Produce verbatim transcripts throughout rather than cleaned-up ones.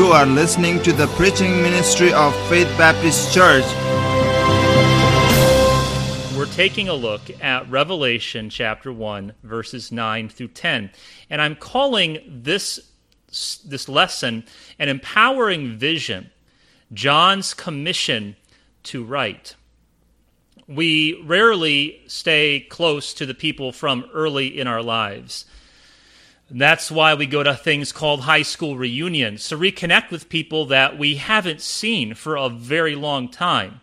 You are listening to the preaching ministry of Faith Baptist Church. We're taking a look at Revelation chapter one, verses nine through ten. And I'm calling this, this lesson an empowering vision, John's commission to write. We rarely stay close to the people from early in our lives. That's why we go to things called high school reunions, to reconnect with people that we haven't seen for a very long time.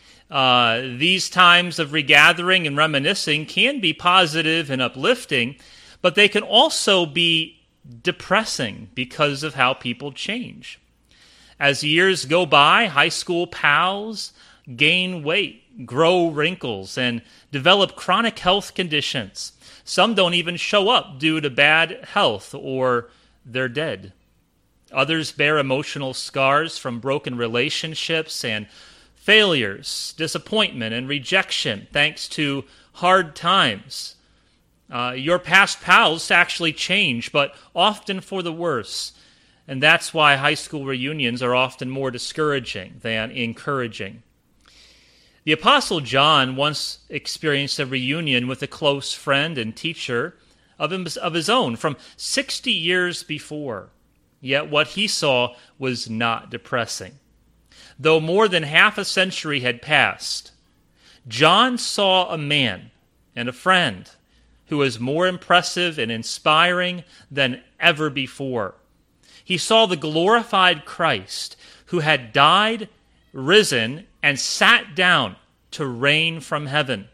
Uh, these times of regathering and reminiscing can be positive and uplifting, but they can also be depressing because of how people change. As years go by, high school pals gain weight, grow wrinkles, and develop chronic health conditions. Some don't even show up due to bad health or they're dead. Others bear emotional scars from broken relationships and failures, disappointment, and rejection thanks to hard times. Uh, your past pals actually change, but often for the worse. And that's why high school reunions are often more discouraging than encouraging. The Apostle John once experienced a reunion with a close friend and teacher of him, of his own from sixty years before. Yet what he saw was not depressing. Though more than half a century had passed, John saw a man and a friend who was more impressive and inspiring than ever before. He saw the glorified Christ who had died, risen, and sat down to reign from heaven.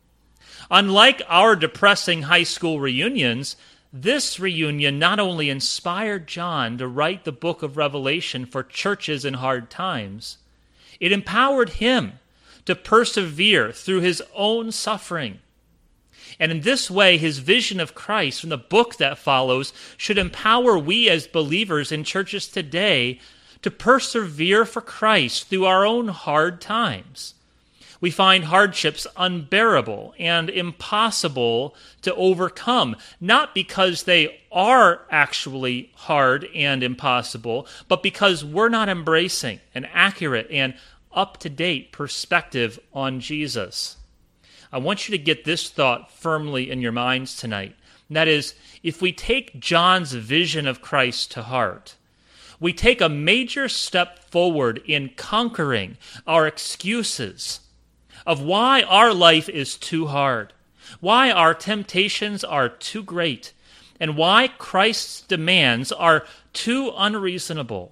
Unlike our depressing high school reunions, this reunion not only inspired John to write the book of Revelation for churches in hard times, it empowered him to persevere through his own suffering. And in this way, his vision of Christ from the book that follows should empower we as believers in churches today to persevere for Christ through our own hard times. We find hardships unbearable and impossible to overcome, not because they are actually hard and impossible, but because we're not embracing an accurate and up-to-date perspective on Jesus. I want you to get this thought firmly in your minds tonight. And that is, if we take John's vision of Christ to heart, we take a major step forward in conquering our excuses of why our life is too hard, why our temptations are too great, and why Christ's demands are too unreasonable.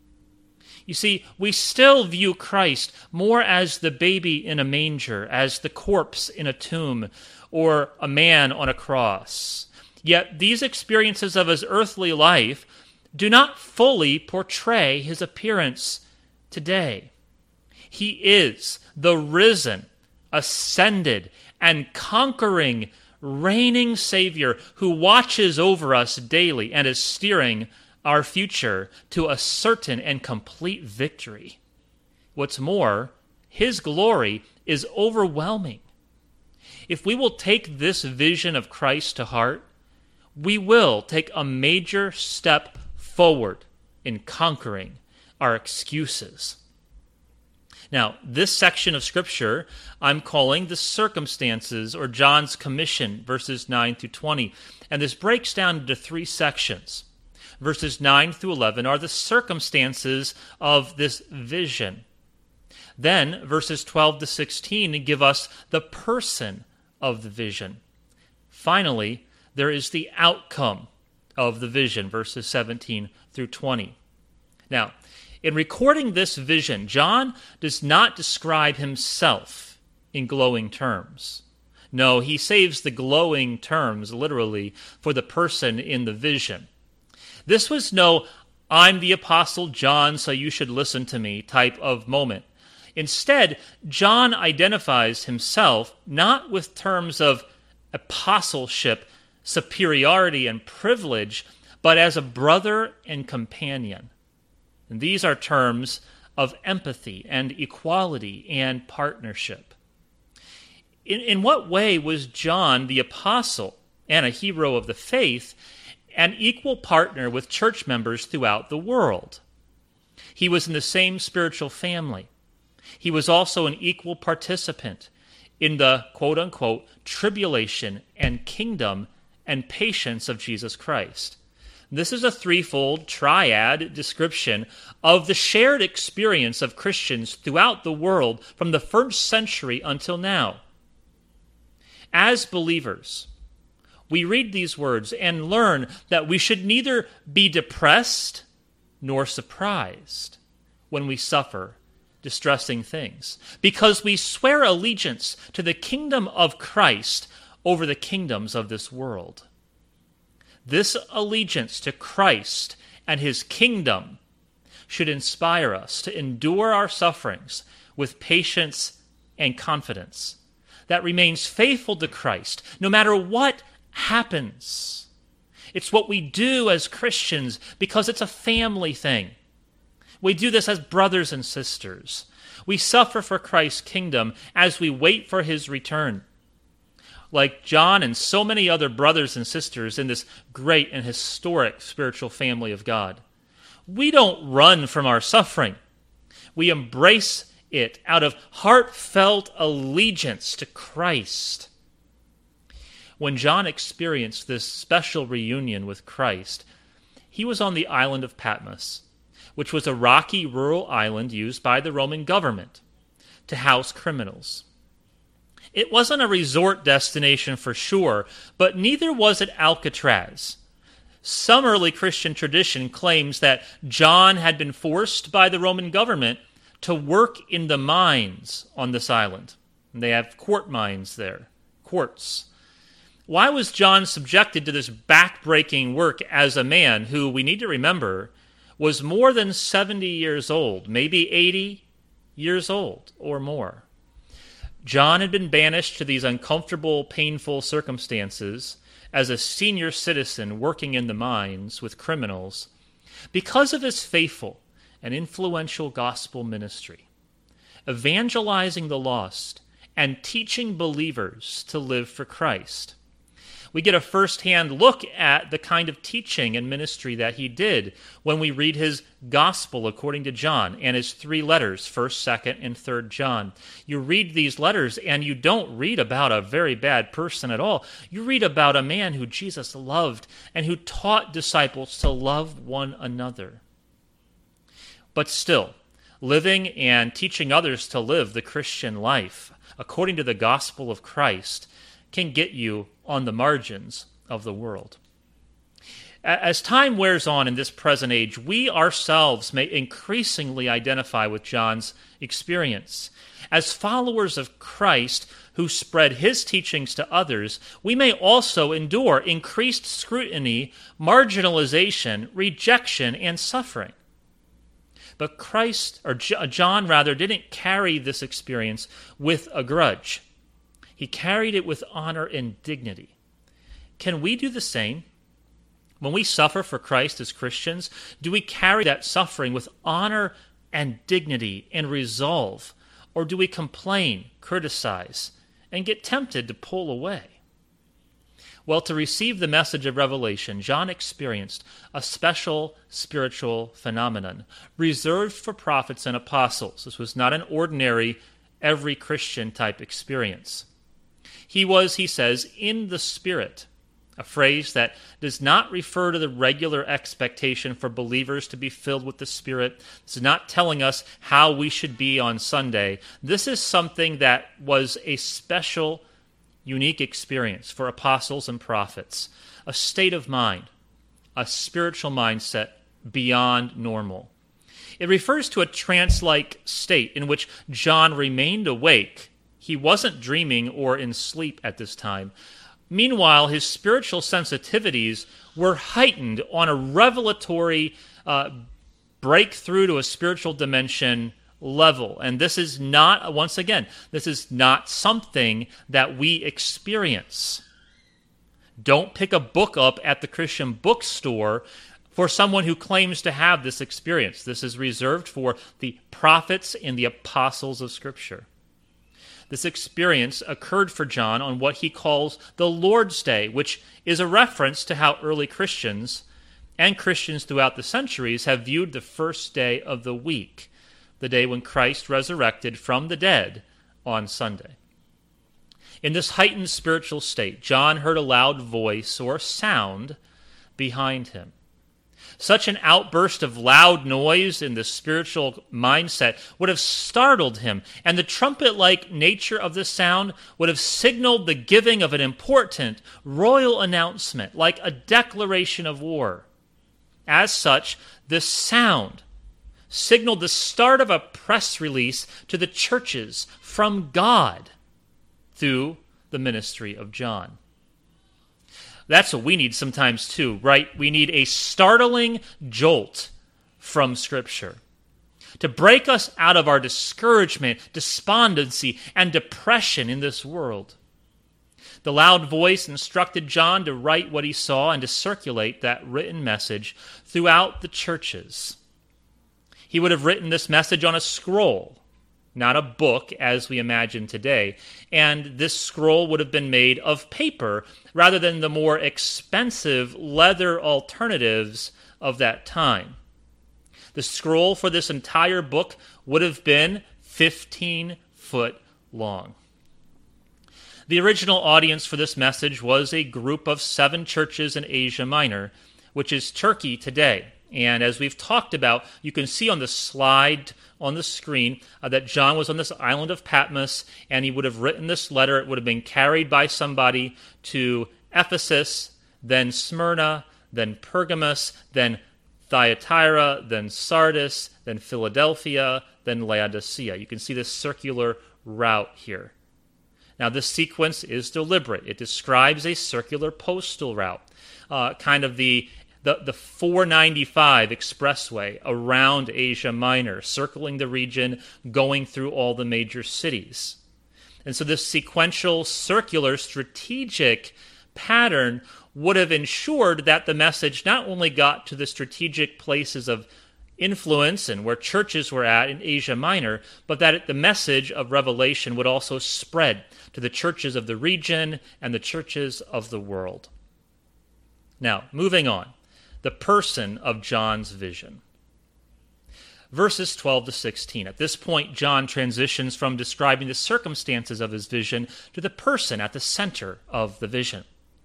You see, we still view Christ more as the baby in a manger, as the corpse in a tomb, or a man on a cross. Yet these experiences of his earthly life do not fully portray his appearance today. He is the risen, ascended, and conquering, reigning Savior who watches over us daily and is steering our future to a certain and complete victory. What's more, his glory is overwhelming. If we will take this vision of Christ to heart, we will take a major step forward in conquering our excuses. Now, this section of Scripture I'm calling the circumstances or John's commission, verses nine through twenty. And this breaks down into three sections. Verses nine through eleven are the circumstances of this vision. Then, verses twelve to sixteen give us the person of the vision. Finally, there is the outcome of the vision, verses seventeen through twenty. Now, in recording this vision, John does not describe himself in glowing terms. No, he saves the glowing terms, literally, for the person in the vision. This was no, I'm the Apostle John, so you should listen to me type of moment. Instead, John identifies himself not with terms of apostleship, superiority, and privilege, but as a brother and companion. And these are terms of empathy and equality and partnership. In, in what way was John the apostle and a hero of the faith an equal partner with church members throughout the world? He was in the same spiritual family. He was also an equal participant in the quote-unquote tribulation and kingdom and patience of Jesus Christ. This is a threefold triad description of the shared experience of Christians throughout the world from the first century until now. As believers, we read these words and learn that we should neither be depressed nor surprised when we suffer distressing things, because we swear allegiance to the kingdom of Christ over the kingdoms of this world. This allegiance to Christ and his kingdom should inspire us to endure our sufferings with patience and confidence that remains faithful to Christ no matter what happens. It's what we do as Christians because it's a family thing. We do this as brothers and sisters. We suffer for Christ's kingdom as we wait for his return. Like John and so many other brothers and sisters in this great and historic spiritual family of God, we don't run from our suffering. We embrace it out of heartfelt allegiance to Christ. When John experienced this special reunion with Christ, he was on the island of Patmos, which was a rocky rural island used by the Roman government to house criminals. It wasn't a resort destination for sure, but neither was it Alcatraz. Some early Christian tradition claims that John had been forced by the Roman government to work in the mines on this island. And they have quartz mines there, quartz. Why was John subjected to this back-breaking work as a man who, we need to remember, was more than seventy years old, maybe eighty years old or more? John had been banished to these uncomfortable, painful circumstances as a senior citizen working in the mines with criminals because of his faithful and influential gospel ministry, evangelizing the lost and teaching believers to live for Christ. We get a first-hand look at the kind of teaching and ministry that he did when we read his gospel according to John and his three letters, first, second, and third John. You read these letters and you don't read about a very bad person at all. You read about a man who Jesus loved and who taught disciples to love one another. But still, living and teaching others to live the Christian life according to the gospel of Christ can get you on the margins of the world. As time wears on in this present age, we ourselves may increasingly identify with John's experience. As followers of Christ who spread his teachings to others, we may also endure increased scrutiny, marginalization, rejection, and suffering. But Christ, or John rather, didn't carry this experience with a grudge. He carried it with honor and dignity. Can we do the same? When we suffer for Christ as Christians, do we carry that suffering with honor and dignity and resolve? Or do we complain, criticize, and get tempted to pull away? Well, to receive the message of Revelation, John experienced a special spiritual phenomenon reserved for prophets and apostles. This was not an ordinary, every Christian type experience. He was, he says, in the Spirit, a phrase that does not refer to the regular expectation for believers to be filled with the Spirit. This is not telling us how we should be on Sunday. This is something that was a special, unique experience for apostles and prophets, a state of mind, a spiritual mindset beyond normal. It refers to a trance-like state in which John remained awake. He wasn't dreaming or in sleep at this time. Meanwhile, his spiritual sensitivities were heightened on a revelatory uh, breakthrough to a spiritual dimension level. And this is not, once again, this is not something that we experience. Don't pick a book up at the Christian bookstore for someone who claims to have this experience. This is reserved for the prophets and the apostles of Scripture. This experience occurred for John on what he calls the Lord's Day, which is a reference to how early Christians and Christians throughout the centuries have viewed the first day of the week, the day when Christ resurrected from the dead, on Sunday. In this heightened spiritual state, John heard a loud voice or sound behind him. Such an outburst of loud noise in the spiritual mindset would have startled him, and the trumpet-like nature of the sound would have signaled the giving of an important royal announcement, like a declaration of war. As such, this sound signaled the start of a press release to the churches from God through the ministry of John. That's what we need sometimes too, right? We need a startling jolt from Scripture to break us out of our discouragement, despondency, and depression in this world. The loud voice instructed John to write what he saw and to circulate that written message throughout the churches. He would have written this message on a scroll, not a book as we imagine today, and this scroll would have been made of paper rather than the more expensive leather alternatives of that time. The scroll for this entire book would have been fifteen foot long. The original audience for this message was a group of seven churches in Asia Minor, which is Turkey today. And as we've talked about, you can see on the slide on the screen uh, that John was on this island of Patmos, and he would have written this letter. It would have been carried by somebody to Ephesus, then Smyrna, then Pergamos, then Thyatira, then Sardis, then Philadelphia, then Laodicea. You can see this circular route here. Now, this sequence is deliberate. It describes a circular postal route, uh, kind of the The, the four ninety-five expressway around Asia Minor, circling the region, going through all the major cities. And so this sequential, circular, strategic pattern would have ensured that the message not only got to the strategic places of influence and where churches were at in Asia Minor, but that it, the message of Revelation would also spread to the churches of the region and the churches of the world. Now, moving on. The person of John's vision. Verses twelve to sixteen. At this point, John transitions from describing the circumstances of his vision to the person at the center of the vision.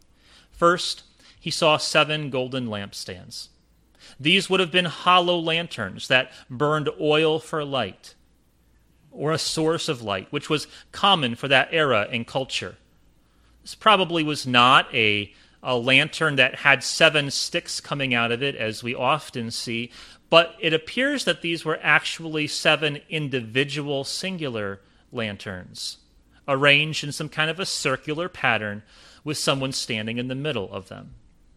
First, he saw seven golden lampstands. These would have been hollow lanterns that burned oil for light, or a source of light, which was common for that era and culture. This probably was not a a lantern that had seven sticks coming out of it, as we often see, but it appears that these were actually seven individual singular lanterns, arranged in some kind of a circular pattern with someone standing in the middle of them.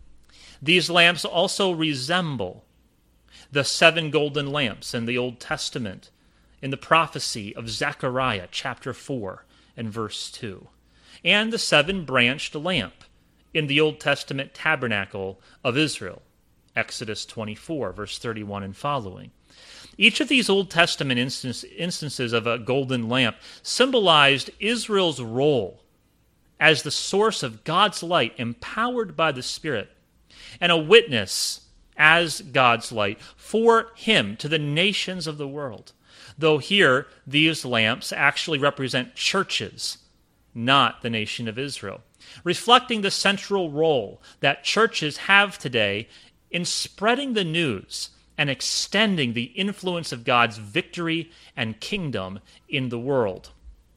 These lamps also resemble the seven golden lamps in the Old Testament, in the prophecy of Zechariah chapter four and verse two, and the seven-branched lamp in the Old Testament tabernacle of Israel, Exodus twenty-four, verse thirty-one and following. Each of these Old Testament instance, instances of a golden lamp symbolized Israel's role as the source of God's light, empowered by the Spirit, and a witness as God's light for him to the nations of the world. Though here, these lamps actually represent churches, not the nation of Israel, reflecting the central role that churches have today in spreading the news and extending the influence of God's victory and kingdom in the world.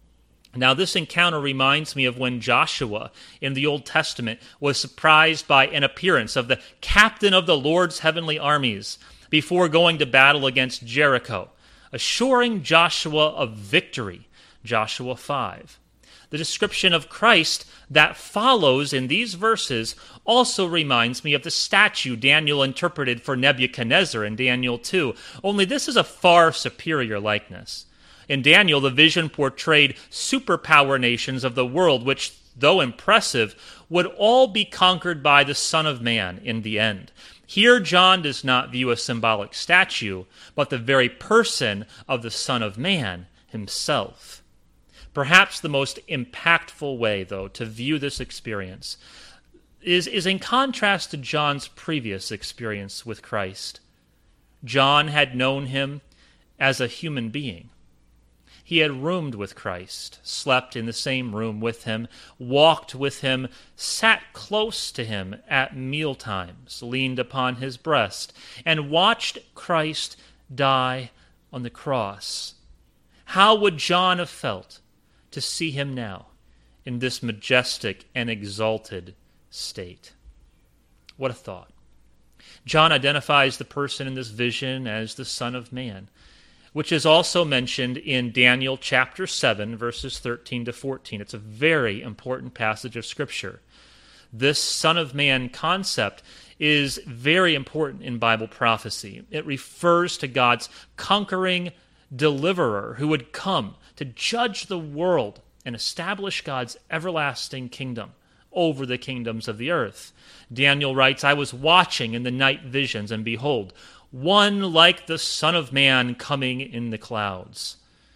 Now, this encounter reminds me of when Joshua in the Old Testament was surprised by an appearance of the captain of the Lord's heavenly armies before going to battle against Jericho, assuring Joshua of victory, Joshua five. The description of Christ that follows in these verses also reminds me of the statue Daniel interpreted for Nebuchadnezzar in Daniel two, only this is a far superior likeness. In Daniel, the vision portrayed superpower nations of the world, which, though impressive, would all be conquered by the Son of Man in the end. Here, John does not view a symbolic statue, but the very person of the Son of Man himself. Perhaps the most impactful way, though, to view this experience is, is in contrast to John's previous experience with Christ. John had known him as a human being. He had roomed with Christ, slept in the same room with him, walked with him, sat close to him at mealtimes, leaned upon his breast, and watched Christ die on the cross. How would John have felt to see him now in this majestic and exalted state? What a thought. John identifies the person in this vision as the Son of Man, which is also mentioned in Daniel chapter seven, verses thirteen to fourteen. It's a very important passage of Scripture. This Son of Man concept is very important in Bible prophecy. It refers to God's conquering deliverer who would come to judge the world and establish God's everlasting kingdom over the kingdoms of the earth. Daniel writes, I was watching in the night visions, and behold, one like the Son of Man coming in the clouds.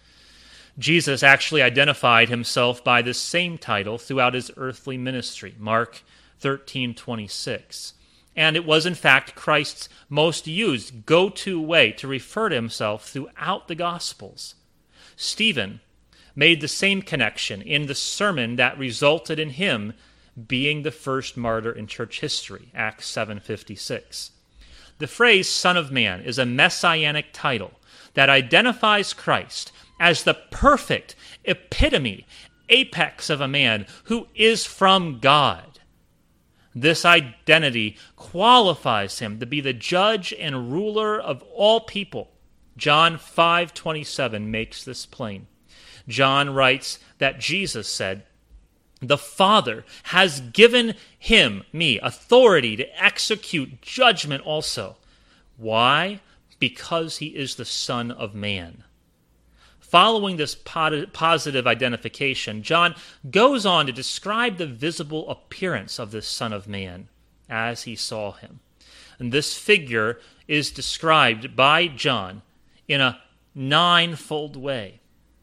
Jesus actually identified himself by this same title throughout his earthly ministry, Mark thirteen twenty-six. And it was, in fact, Christ's most used go-to way to refer to himself throughout the Gospels. Stephen made the same connection in the sermon that resulted in him being the first martyr in church history, Acts seven fifty-six. The phrase Son of Man is a messianic title that identifies Christ as the perfect epitome, apex of a man who is from God. This identity qualifies him to be the judge and ruler of all people. John five twenty-seven makes this plain. John writes that Jesus said, the Father has given him, me, authority to execute judgment also. Why? Because he is the Son of Man. Following this positive identification, John goes on to describe the visible appearance of this Son of Man as he saw him. And this figure is described by John in a ninefold way.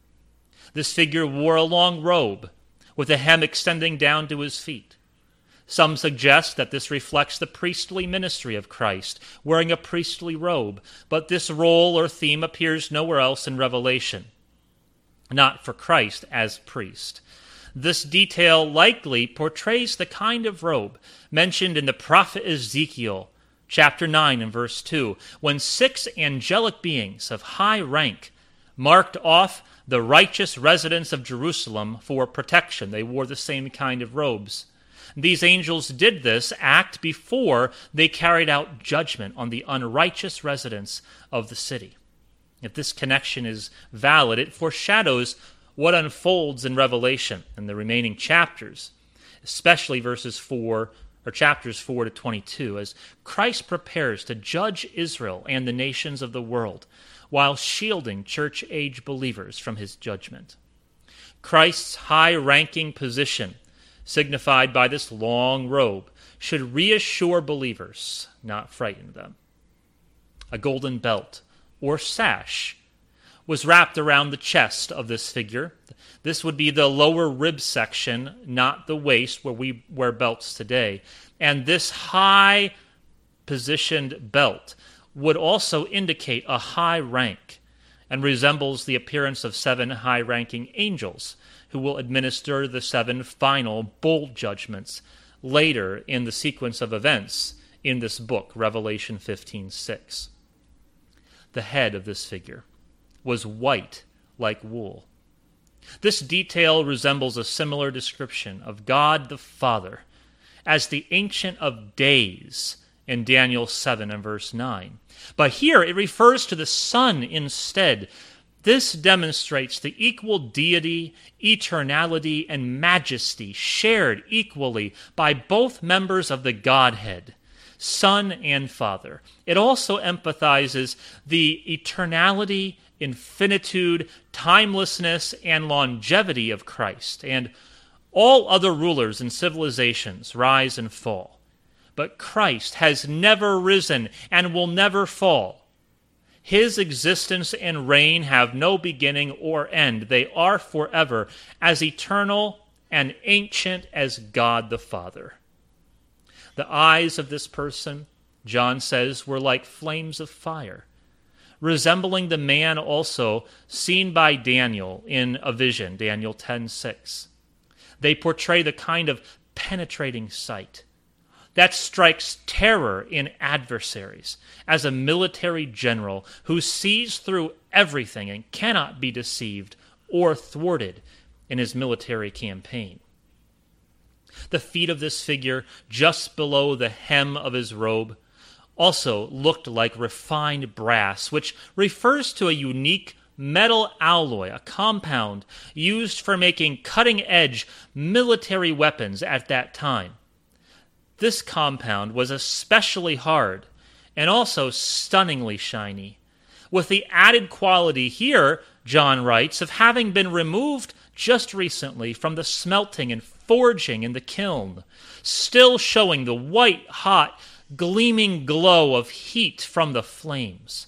This figure wore a long robe with a hem extending down to his feet. Some suggest that this reflects the priestly ministry of Christ, wearing a priestly robe, but this role or theme appears nowhere else in Revelation, not for Christ as priest. This detail likely portrays the kind of robe mentioned in the prophet Ezekiel, chapter nine and verse two, when six angelic beings of high rank marked off the righteous residents of Jerusalem for protection. They wore the same kind of robes. These angels did this act before they carried out judgment on the unrighteous residents of the city. If this connection is valid, it foreshadows what unfolds in Revelation in the remaining chapters, especially verses four or chapters four to twenty-two, as Christ prepares to judge Israel and the nations of the world while shielding church-age believers from his judgment. Christ's high-ranking position, signified by this long robe, should reassure believers, not frighten them. A golden belt or sash was wrapped around the chest of this figure. This would be the lower rib section, not the waist where we wear belts today. And this high-positioned belt would also indicate a high rank and resembles the appearance of seven high-ranking angels who will administer the seven final bowl judgments later in the sequence of events in this book, Revelation fifteen six. The head of this figure was white like wool. This detail resembles a similar description of God the Father as the Ancient of Days in Daniel seven and verse nine. But here it refers to the Son instead. This demonstrates the equal deity, eternality, and majesty shared equally by both members of the Godhead, Son and Father. It also empathizes the eternality, infinitude, timelessness, and longevity of Christ. And all other rulers and civilizations rise and fall. But Christ has never risen and will never fall. His existence and reign have no beginning or end. They are forever, as eternal and ancient as God the Father. The eyes of this person, John says, were like flames of fire, resembling the man also seen by Daniel in a vision, Daniel ten six. They portray the kind of penetrating sight that strikes terror in adversaries, as a military general who sees through everything and cannot be deceived or thwarted in his military campaign. The feet of this figure, just below the hem of his robe, also looked like refined brass, which refers to a unique metal alloy, a compound used for making cutting-edge military weapons at that time. This compound was especially hard and also stunningly shiny, with the added quality here, John writes, of having been removed just recently from the smelting and forging in the kiln, still showing the white-hot, gleaming glow of heat from the flames.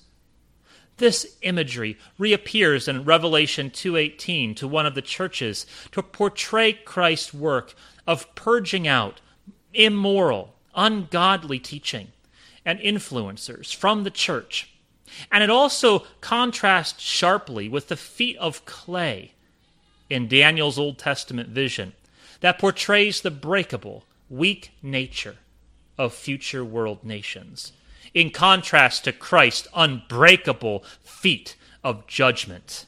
This imagery reappears in Revelation two eighteen to one of the churches to portray Christ's work of purging out immoral, ungodly teaching and influencers from the church. And it also contrasts sharply with the feet of clay in Daniel's Old Testament vision that portrays the breakable, weak nature of future world nations, in contrast to Christ's unbreakable feet of judgment.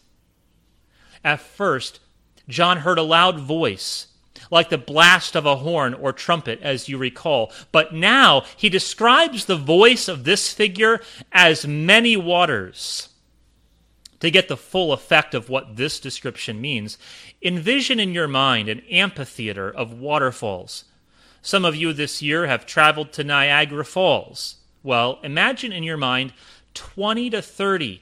At first, John heard a loud voice, like the blast of a horn or trumpet, as you recall. But now he describes the voice of this figure as many waters. To get the full effect of what this description means, envision in your mind an amphitheater of waterfalls. Some of you this year have traveled to Niagara Falls. Well, imagine in your mind twenty to thirty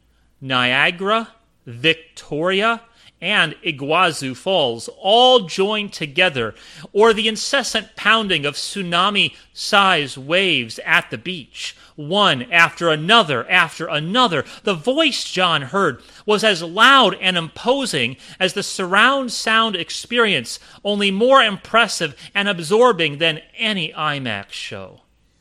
Niagara, Victoria, and Iguazu Falls all joined together, or the incessant pounding of tsunami-sized waves at the beach, one after another after another. The voice John heard was as loud and imposing as the surround sound experience, only more impressive and absorbing than any IMAX show.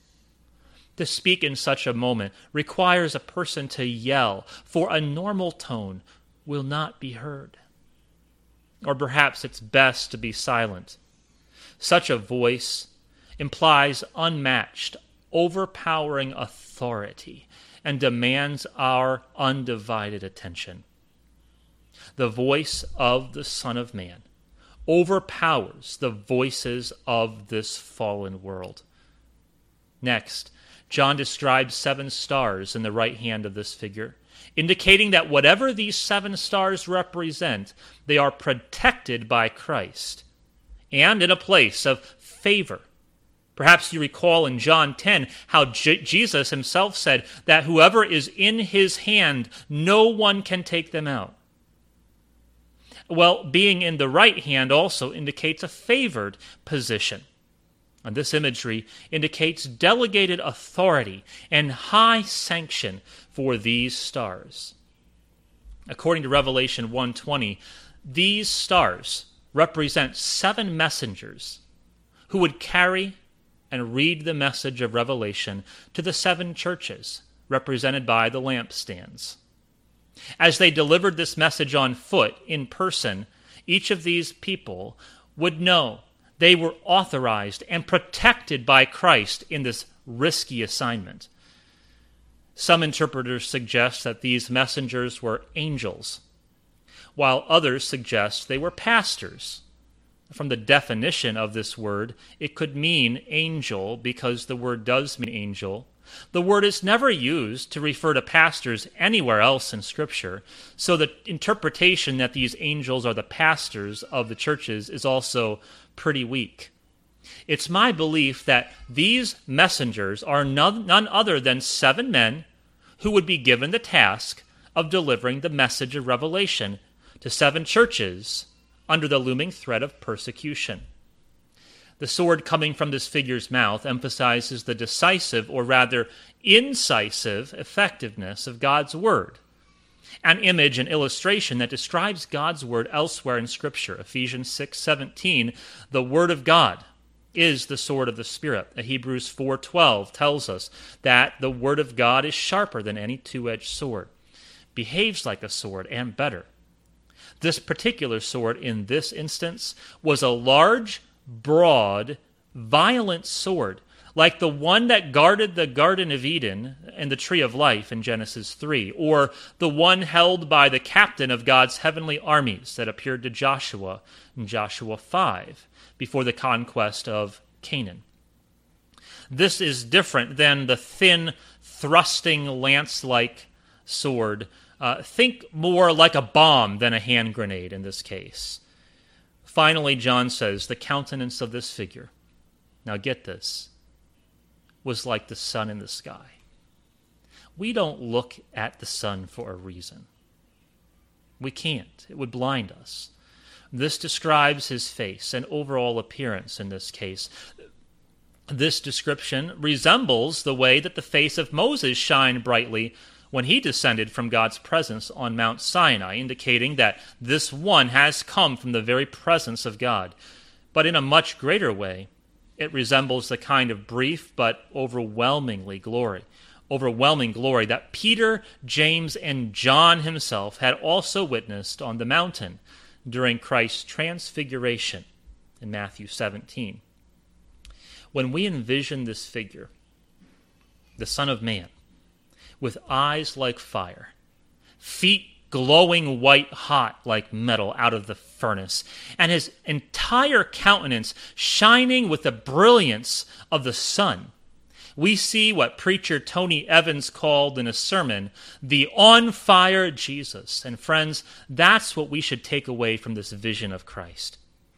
To speak in such a moment requires a person to yell, for a normal tone will not be heard. Or perhaps it's best to be silent. Such a voice implies unmatched, overpowering authority and demands our undivided attention. The voice of the Son of Man overpowers the voices of this fallen world. Next, John describes seven stars in the right hand of this figure, indicating that whatever these seven stars represent, they are protected by Christ and in a place of favor. Perhaps you recall in John ten how J- Jesus himself said that whoever is in his hand, no one can take them out. Well, being in the right hand also indicates a favored position. And this imagery indicates delegated authority and high sanction for these stars. According to Revelation one twenty, these stars represent seven messengers who would carry and read the message of Revelation to the seven churches, represented by the lampstands. As they delivered this message on foot, in person, each of these people would know they were authorized and protected by Christ in this risky assignment. Some interpreters suggest that these messengers were angels, while others suggest they were pastors. From the definition of this word, it could mean angel because the word does mean angel. The word is never used to refer to pastors anywhere else in Scripture, so the interpretation that these angels are the pastors of the churches is also pretty weak. It's my belief that these messengers are none, none other than seven men who would be given the task of delivering the message of Revelation to seven churches under the looming threat of persecution. The sword coming from this figure's mouth emphasizes the decisive, or rather incisive, effectiveness of God's word. An image and illustration that describes God's word elsewhere in Scripture. Ephesians six seventeen, the word of God is the sword of the Spirit. Hebrews four twelve tells us that the Word of God is sharper than any two-edged sword, behaves like a sword, and better. This particular sword in this instance was a large, broad, violent sword, like the one that guarded the Garden of Eden and the Tree of Life in Genesis three, or the one held by the captain of God's heavenly armies that appeared to Joshua in Joshua five before the conquest of Canaan. This is different than the thin, thrusting, lance-like sword. Uh, think more like a bomb than a hand grenade in this case. Finally, John says, the countenance of this figure, now get this, was like the sun in the sky. We don't look at the sun for a reason. We can't. It would blind us. This describes his face and overall appearance in this case. This description resembles the way that the face of Moses shined brightly when he descended from God's presence on Mount Sinai, indicating that this one has come from the very presence of God. But in a much greater way, it resembles the kind of brief but overwhelmingly glory, overwhelming glory that Peter, James, and John himself had also witnessed on the mountain during Christ's transfiguration in Matthew seventeen. When we envision this figure, the Son of Man, with eyes like fire, feet glowing white hot like metal out of the furnace, and his entire countenance shining with the brilliance of the sun, we see what preacher Tony Evans called in a sermon, the on-fire Jesus. And friends, that's what we should take away from this vision of Christ.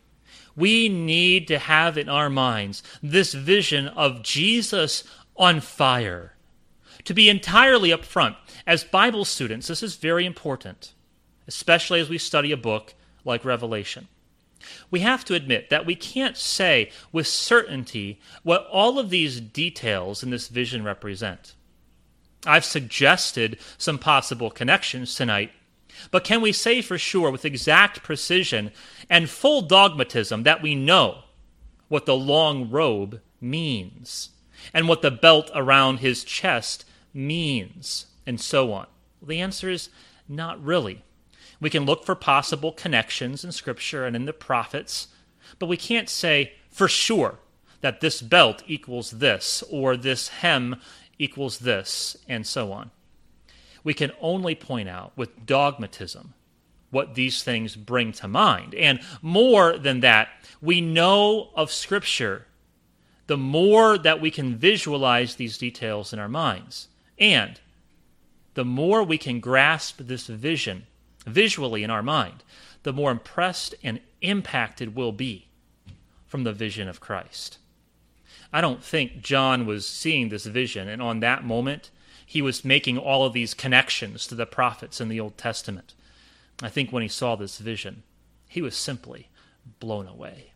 We need to have in our minds this vision of Jesus on fire. To be entirely upfront, as Bible students, this is very important, especially as we study a book like Revelation. We have to admit that we can't say with certainty what all of these details in this vision represent. I've suggested some possible connections tonight, but can we say for sure with exact precision and full dogmatism that we know what the long robe means and what the belt around his chest means, and so on? Well, the answer is not really. We can look for possible connections in Scripture and in the prophets, but we can't say for sure that this belt equals this, or this hem equals this, and so on. We can only point out with dogmatism what these things bring to mind. And more than that, we know of Scripture the more that we can visualize these details in our minds. And the more we can grasp this vision visually in our mind, the more impressed and impacted we'll be from the vision of Christ. I don't think John was seeing this vision, and on that moment, he was making all of these connections to the prophets in the Old Testament. I think when he saw this vision, he was simply blown away.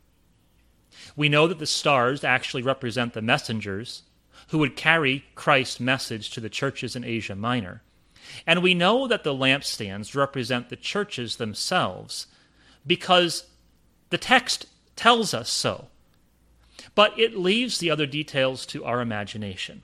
We know that the stars actually represent the messengers who would carry Christ's message to the churches in Asia Minor. And we know that the lampstands represent the churches themselves because the text tells us so. But it leaves the other details to our imagination.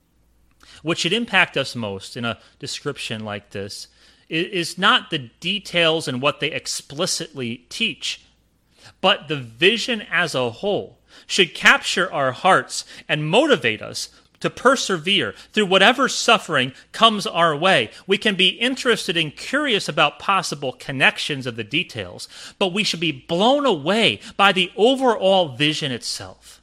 What should impact us most in a description like this is not the details and what they explicitly teach, but the vision as a whole should capture our hearts and motivate us to persevere through whatever suffering comes our way. We can be interested and curious about possible connections of the details, but we should be blown away by the overall vision itself.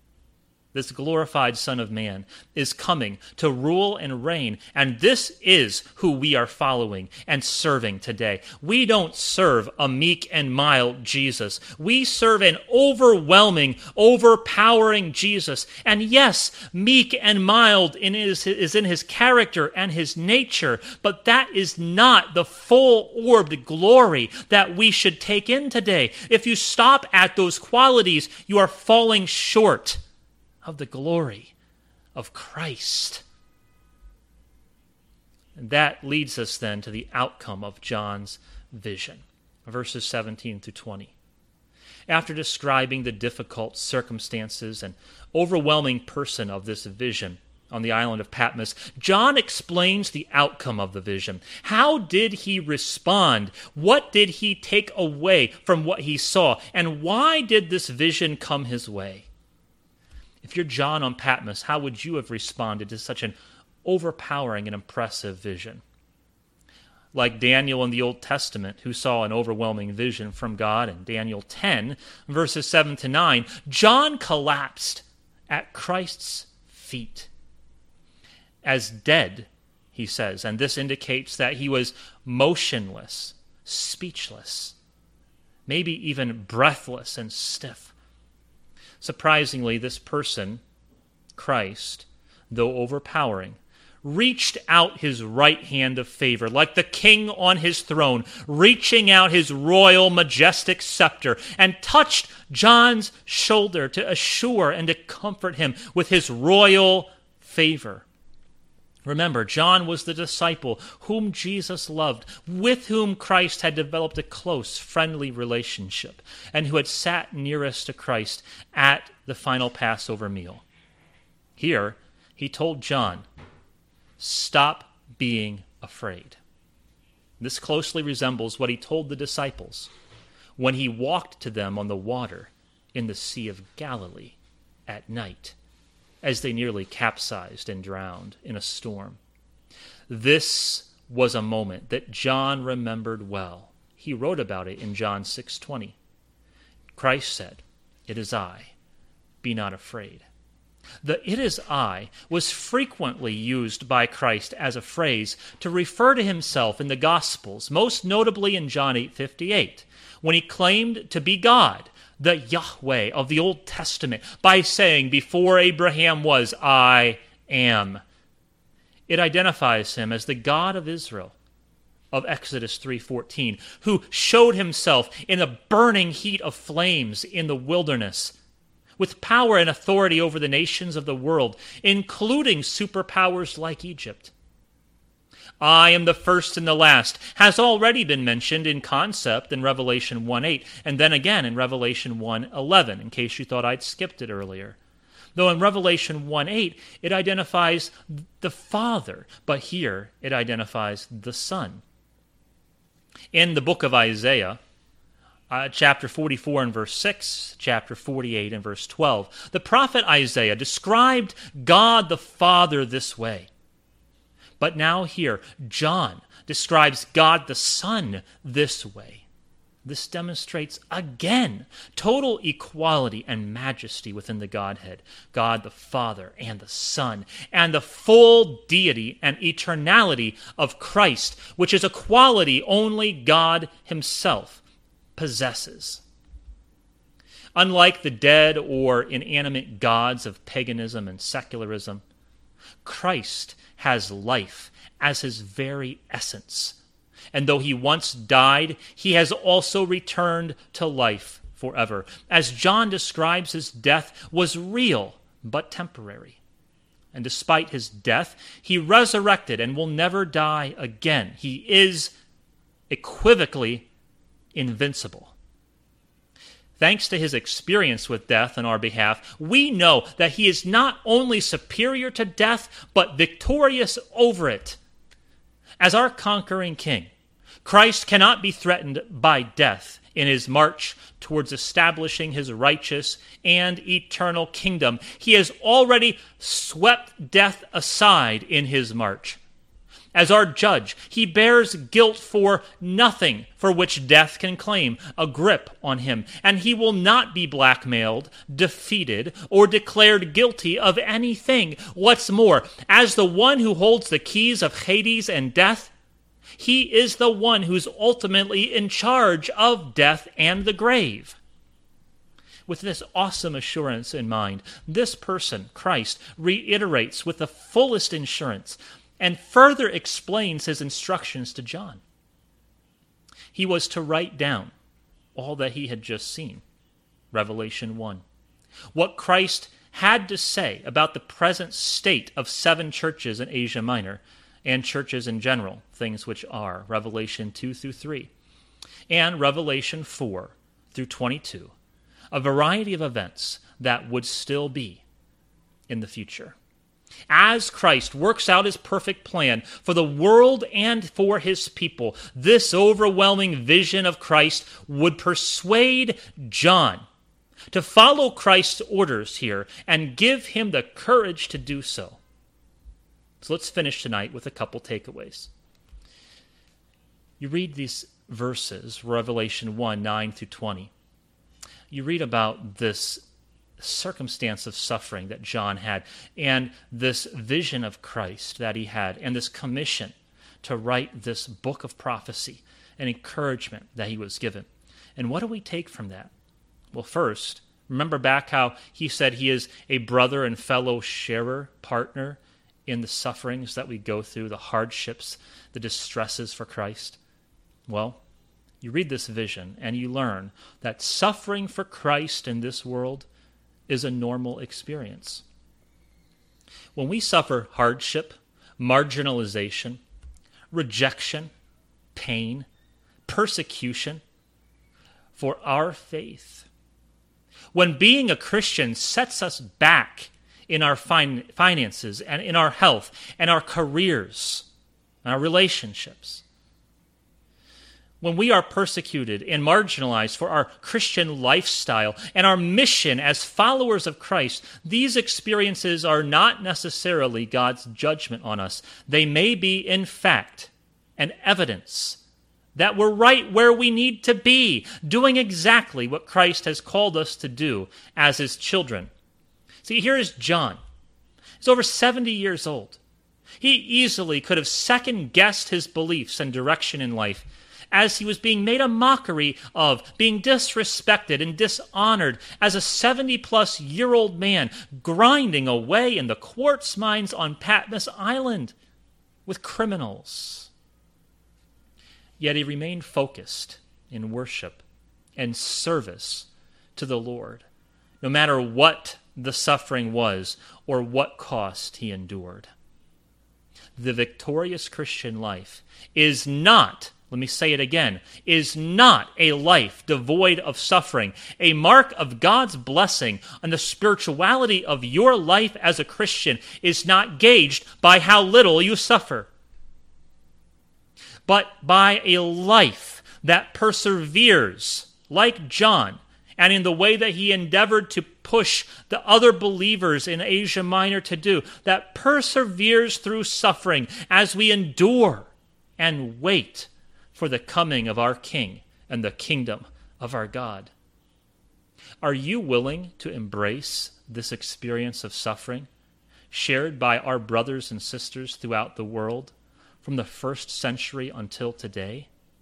This glorified Son of Man is coming to rule and reign, and this is who we are following and serving today. We don't serve a meek and mild Jesus. We serve an overwhelming, overpowering Jesus. And yes, meek and mild in his, is in his character and his nature, but that is not the full-orbed glory that we should take in today. If you stop at those qualities, you are falling short of the glory of Christ. And that leads us then to the outcome of John's vision, verses seventeen through twenty. after describing the difficult circumstances and overwhelming person of this vision on the island of Patmos, John explains the outcome of the vision. How did he respond? What did he take away from what he saw? And why did this vision come his way? If you're John on Patmos, how would you have responded to such an overpowering and impressive vision? Like Daniel in the Old Testament, who saw an overwhelming vision from God in Daniel ten, verses seven to nine, John collapsed at Christ's feet as dead, he says, and this indicates that he was motionless, speechless, maybe even breathless and stiff. Surprisingly, this person, Christ, though overpowering, reached out his right hand of favor, like the king on his throne, reaching out his royal, majestic scepter, and touched John's shoulder to assure and to comfort him with his royal favor. Remember, John was the disciple whom Jesus loved, with whom Christ had developed a close, friendly relationship, and who had sat nearest to Christ at the final Passover meal. Here, he told John, "Stop being afraid." This closely resembles what he told the disciples when he walked to them on the water in the Sea of Galilee at night, as they nearly capsized and drowned in a storm. This was a moment that John remembered well. He wrote about it in John six twenty. Christ said, "It is I, be not afraid." The "it is I" was frequently used by Christ as a phrase to refer to himself in the Gospels, most notably in John eight fifty-eight, when he claimed to be God, the Yahweh of the Old Testament, by saying, "Before Abraham was, I am." It identifies him as the God of Israel of Exodus three fourteen, who showed himself in a burning heat of flames in the wilderness, with power and authority over the nations of the world, including superpowers like Egypt. "I am the first and the last" has already been mentioned in concept in Revelation one eight, and then again in Revelation one eleven, in case you thought I'd skipped it earlier. Though in Revelation one eight, it identifies the Father, but here it identifies the Son. In the book of Isaiah, Uh, chapter forty-four and verse six, chapter forty-eight and verse twelve, the prophet Isaiah described God the Father this way. But now here, John describes God the Son this way. This demonstrates again total equality and majesty within the Godhead, God the Father and the Son, and the full deity and eternality of Christ, which is a quality only God himself possesses. Unlike the dead or inanimate gods of paganism and secularism, Christ has life as his very essence. And though he once died, he has also returned to life forever. As John describes, his death was real but temporary. And despite his death, he resurrected and will never die again. He is equivocally invincible. Thanks to his experience with death on our behalf, we know that he is not only superior to death, but victorious over it. As our conquering king, Christ cannot be threatened by death in his march towards establishing his righteous and eternal kingdom. He has already swept death aside in his march. As our judge, he bears guilt for nothing for which death can claim a grip on him, and he will not be blackmailed, defeated, or declared guilty of anything. What's more, as the one who holds the keys of Hades and death, he is the one who's ultimately in charge of death and the grave. With this awesome assurance in mind, this person, Christ, reiterates with the fullest assurance and further explains his instructions to John. He was to write down all that he had just seen, Revelation one. What Christ had to say about the present state of seven churches in Asia Minor and churches in general, things which are, Revelation two through three, and Revelation four through twenty-two, a variety of events that would still be in the future. As Christ works out his perfect plan for the world and for his people, this overwhelming vision of Christ would persuade John to follow Christ's orders here and give him the courage to do so. So let's finish tonight with a couple takeaways. You read these verses, Revelation one, nine through twenty. You read about this circumstance of suffering that John had, and this vision of Christ that he had, and this commission to write this book of prophecy and encouragement that he was given. And what do we take from that? Well, first, remember back how he said he is a brother and fellow sharer, partner in the sufferings that we go through, the hardships, the distresses for Christ. Well, you read this vision and you learn that suffering for Christ in this world is a normal experience. When we suffer hardship, marginalization, rejection, pain, persecution for our faith, when being a Christian sets us back in our fin- finances and in our health and our careers and our relationships, when we are persecuted and marginalized for our Christian lifestyle and our mission as followers of Christ, these experiences are not necessarily God's judgment on us. They may be, in fact, an evidence that we're right where we need to be, doing exactly what Christ has called us to do as his children. See, here is John. He's over seventy years old. He easily could have second-guessed his beliefs and direction in life as he was being made a mockery of, being disrespected and dishonored as a seventy-plus-year-old man grinding away in the quartz mines on Patmos Island with criminals. Yet he remained focused in worship and service to the Lord, no matter what the suffering was or what cost he endured. The victorious Christian life is not, let me say it again, is not a life devoid of suffering. A mark of God's blessing on the spirituality of your life as a Christian is not gauged by how little you suffer, but by a life that perseveres, like John, and in the way that he endeavored to push the other believers in Asia Minor to do, that perseveres through suffering as we endure and wait for the coming of our King and the kingdom of our God. Are you willing to embrace this experience of suffering shared by our brothers and sisters throughout the world from the first century until today?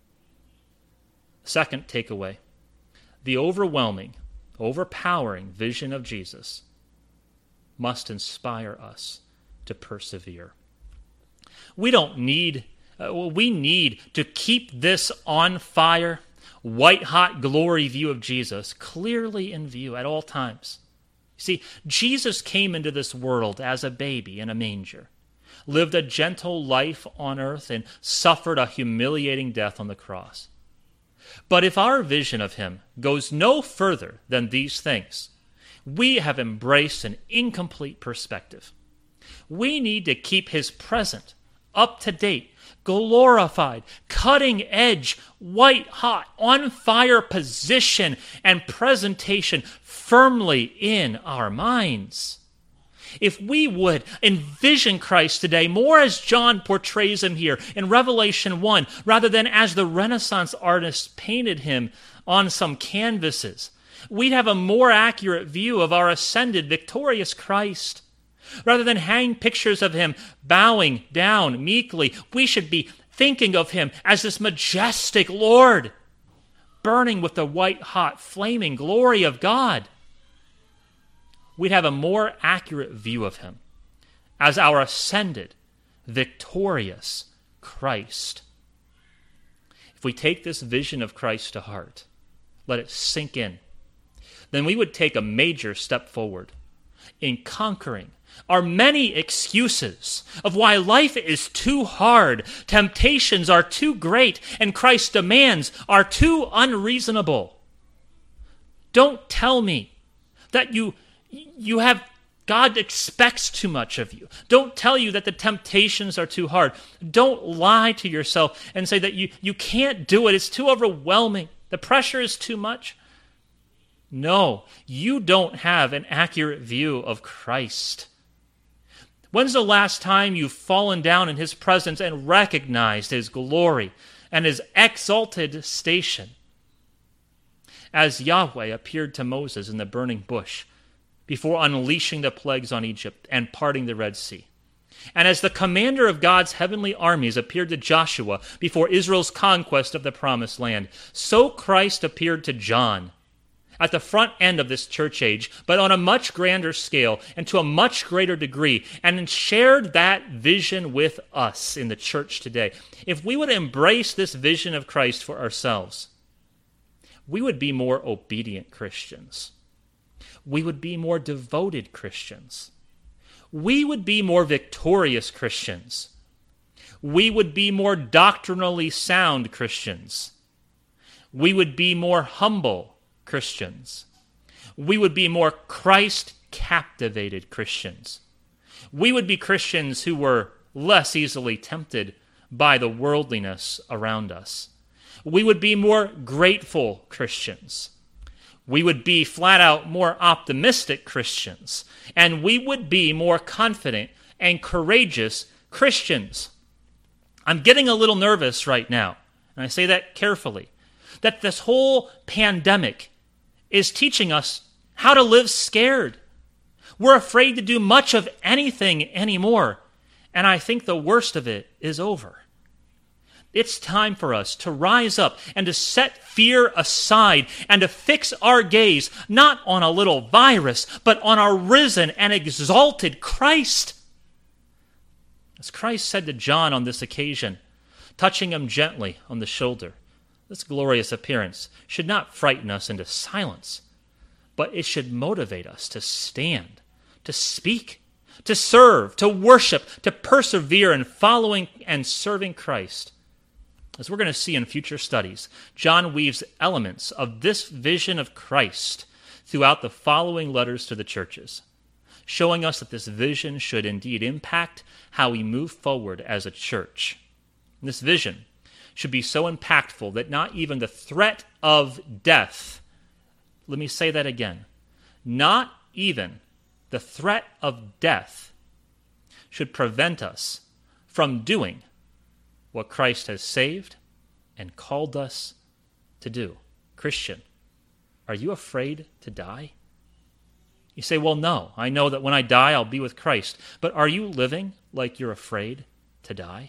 Second takeaway, the overwhelming, overpowering vision of Jesus must inspire us to persevere. We don't need Uh, well, we need to keep this on fire, white-hot glory view of Jesus clearly in view at all times. See, Jesus came into this world as a baby in a manger, lived a gentle life on earth, and suffered a humiliating death on the cross. But if our vision of him goes no further than these things, we have embraced an incomplete perspective. We need to keep his present, up-to-date, glorified, cutting-edge, white-hot, on-fire position and presentation firmly in our minds. If we would envision Christ today more as John portrays him here in Revelation one, rather than as the Renaissance artists painted him on some canvases, we'd have a more accurate view of our ascended, victorious Christ. Rather than hang pictures of him bowing down meekly, we should be thinking of him as this majestic Lord, burning with the white-hot, flaming glory of God. We'd have a more accurate view of him as our ascended, victorious Christ. If we take this vision of Christ to heart, let it sink in, then we would take a major step forward in conquering our many excuses of why life is too hard, temptations are too great, and Christ's demands are too unreasonable. Don't tell me that you you have God expects too much of you. Don't tell you that the temptations are too hard. Don't lie to yourself and say that you, you can't do it. It's too overwhelming. The pressure is too much. No, you don't have an accurate view of Christ. When's the last time you've fallen down in his presence and recognized his glory and his exalted station? As Yahweh appeared to Moses in the burning bush before unleashing the plagues on Egypt and parting the Red Sea, and as the commander of God's heavenly armies appeared to Joshua before Israel's conquest of the Promised Land, so Christ appeared to John at the front end of this church age, but on a much grander scale and to a much greater degree, and shared that vision with us in the church today. If we would embrace this vision of Christ for ourselves, we would be more obedient Christians. We would be more devoted Christians. We would be more victorious Christians. We would be more doctrinally sound Christians. We would be more humble Christians. We would be more Christ-captivated Christians. We would be Christians who were less easily tempted by the worldliness around us. We would be more grateful Christians. We would be flat out more optimistic Christians. And we would be more confident and courageous Christians. I'm getting a little nervous right now, and I say that carefully, that this whole pandemic is teaching us how to live scared. We're afraid to do much of anything anymore, and I think the worst of it is over. It's time for us to rise up and to set fear aside and to fix our gaze not on a little virus, but on our risen and exalted Christ. As Christ said to John on this occasion, touching him gently on the shoulder, this glorious appearance should not frighten us into silence, but it should motivate us to stand, to speak, to serve, to worship, to persevere in following and serving Christ. As we're going to see in future studies, John weaves elements of this vision of Christ throughout the following letters to the churches, showing us that this vision should indeed impact how we move forward as a church. And this vision should be so impactful that not even the threat of death, let me say that again, not even the threat of death should prevent us from doing what Christ has saved and called us to do. Christian, are you afraid to die? You say, well, no, I know that when I die, I'll be with Christ. But are you living like you're afraid to die?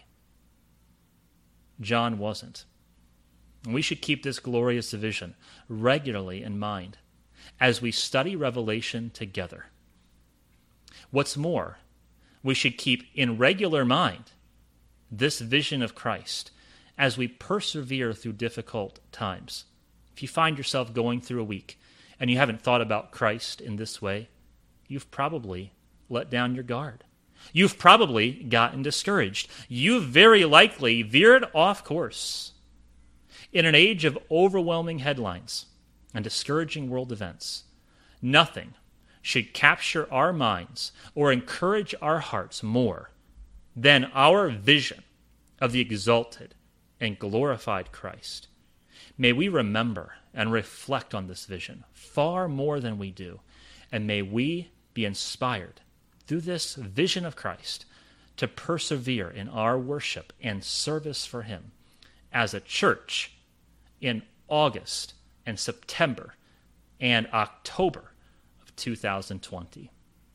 John wasn't. And we should keep this glorious vision regularly in mind as we study Revelation together. What's more, we should keep in regular mind this vision of Christ as we persevere through difficult times. If you find yourself going through a week and you haven't thought about Christ in this way, you've probably let down your guard. You've probably gotten discouraged. You've very likely veered off course. In an age of overwhelming headlines and discouraging world events, nothing should capture our minds or encourage our hearts more than our vision of the exalted and glorified Christ. May we remember and reflect on this vision far more than we do, and may we be inspired through this vision of Christ to persevere in our worship and service for him as a church in August and September and October of two thousand twenty.